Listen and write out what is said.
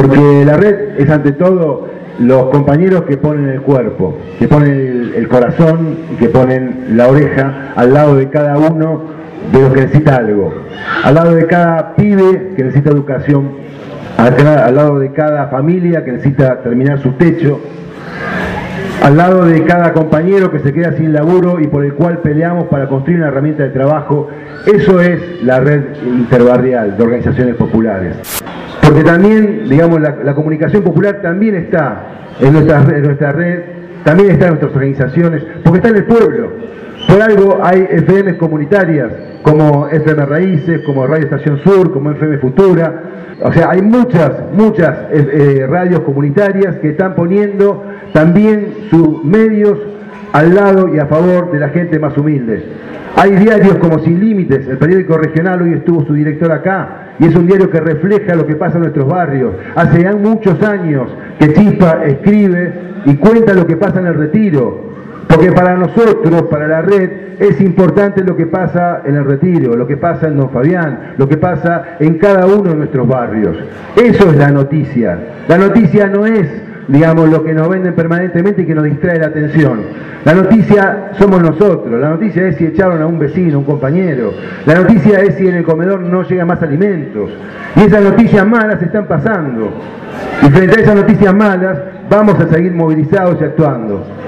Porque la red es ante todo los compañeros que ponen el cuerpo, que ponen el corazón y que ponen la oreja al lado de cada uno de los que necesita algo, al lado de cada pibe que necesita educación, al lado de cada familia que necesita terminar su techo, al lado de cada compañero que se queda sin laburo y por el cual peleamos para construir una herramienta de trabajo. Eso es la red interbarrial de organizaciones populares. Porque también, digamos, la comunicación popular también está en nuestra red, también está en nuestras organizaciones, porque está en el pueblo. Por algo hay FM comunitarias, como FM Raíces, como Radio Estación Sur, como FM Futura. O sea, hay muchas radios comunitarias que están poniendo también sus medios al lado y a favor de la gente más humilde. Hay diarios como Sin Límites, el periódico regional, hoy estuvo su director acá, y es un diario que refleja lo que pasa en nuestros barrios. Hace ya muchos años que Chispa escribe y cuenta lo que pasa en el Retiro, porque para nosotros, para la red, es importante lo que pasa en el Retiro, lo que pasa en Don Fabián, lo que pasa en cada uno de nuestros barrios. Eso es la noticia. La noticia no es, digamos, lo que nos venden permanentemente y que nos distrae la atención. La noticia somos nosotros, la noticia es si echaron a un vecino, un compañero, la noticia es si en el comedor no llegan más alimentos. Y esas noticias malas están pasando. Y frente a esas noticias malas vamos a seguir movilizados y actuando.